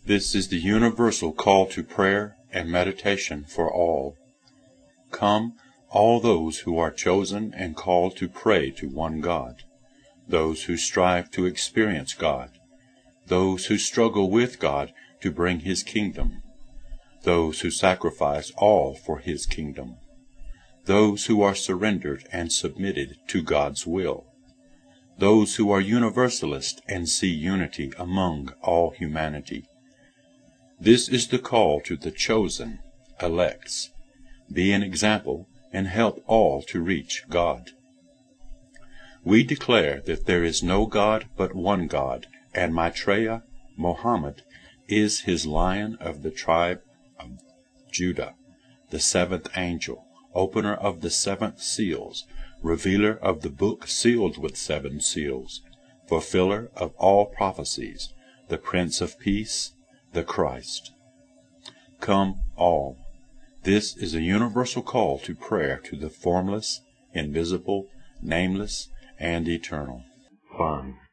This is the universal call to prayer and meditation for all. Come, all those who are chosen and called to pray to one God, those who strive to experience God, those who struggle with God to bring His kingdom, those who sacrifice all for His kingdom, those who are surrendered and submitted to God's will, those who are universalist and see unity among all humanity. This is the call to the chosen, elects. Be an example and help all to reach God. We declare that there is no God but one God, and Maitreya, Mohammed, is His Lion of the tribe of Judah, the seventh angel, opener of the seventh seals, revealer of the book sealed with seven seals, fulfiller of all prophecies, the Prince of Peace, the Christ. Come all. This is a universal call to prayer to the formless, invisible, nameless, and eternal. 5.